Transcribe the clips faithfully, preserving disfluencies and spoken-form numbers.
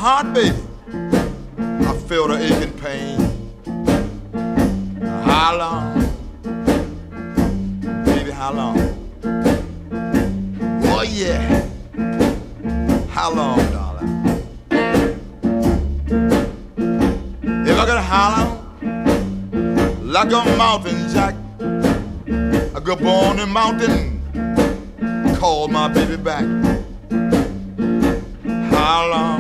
heart, baby, I feel the aching pain. How long, baby, how long? Oh yeah, how long, darling? If I could holler like a mountain jack, I go up on the mountain, call my baby back. How long,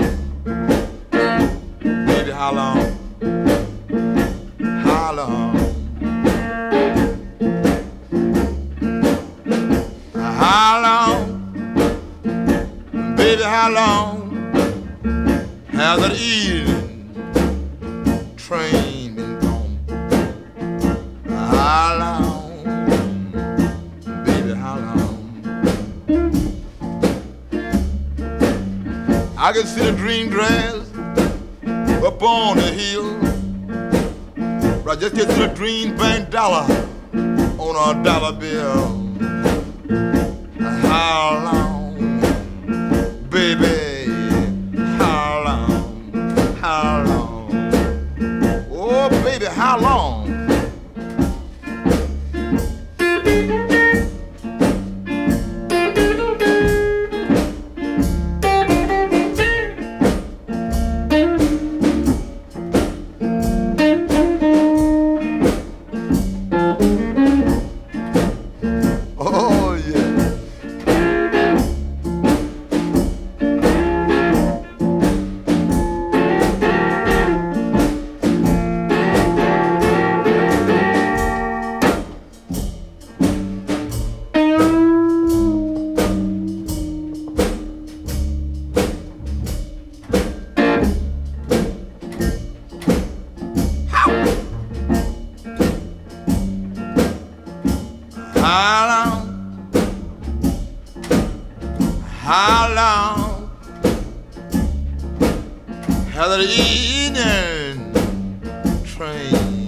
baby, how long? How long? How long, baby, how long has that evening train been gone? How long, baby, how long? I can see the green grass up on the hill, but I just get to the green bank dollar on a dollar bill. How long, baby, how long, how long? Oh, baby, how long? How long, how long has the evening train